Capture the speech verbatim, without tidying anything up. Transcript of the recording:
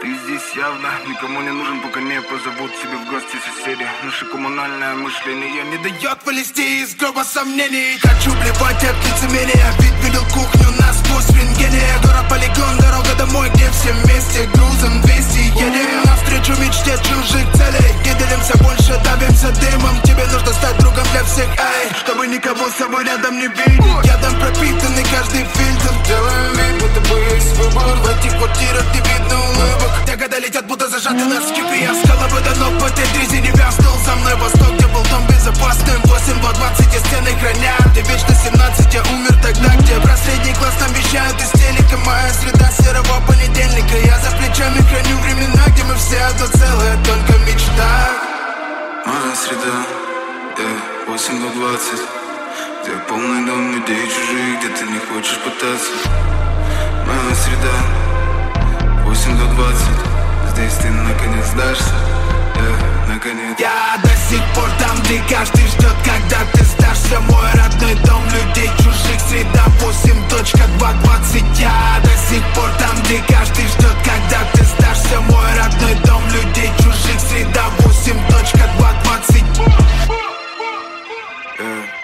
Ты здесь явно никому не нужен, пока не позовут себе в гости соседи. Наше коммунальное мышление не дает вылезти из гроба сомнений. Хочу блевать от лицемерия, ведь видел кухню насквозь в рентгене. Город полигон, дорога домой, где все вместе грузом двести едем. Навстречу мечте чужих целей, не делимся больше, давимся дымом. Тебе нужно стать другом для всех, эй, чтобы никого с собой рядом не видеть. Ядом пропитанный каждый фильтр. Делаем вид, будто бы есть выбор в этих квартирах, не видно улыбок. Те года летят, будто зажаты на скипе. Я с головы до ног в этой дрезине вязнул. За мной восток, где был дом безопасным. Восемь два двадцать, и стены хранят. Ты вечно семнадцать, я умер тогда, где про средний класс нам вещают из телека. Моя среда серого понедельника. Я за плечами храню времена, где мы все одно целое, только мечта. Моя среда, yeah, восемь два двадцать, где полный дом людей чужих, где ты не хочешь пытаться. Моя среда, восемь два двадцать, здесь ты наконец сдашься, yeah, наконец. Я до сих пор там, где каждый ждет, когда ты сдашься. Мой родной дом людей чужих, среда восемь два двадцать. Я до сих пор там, где каждый ждет, когда ты сдашься. Мой родной дом людей чужих, среда восемь два двадцать. Yeah.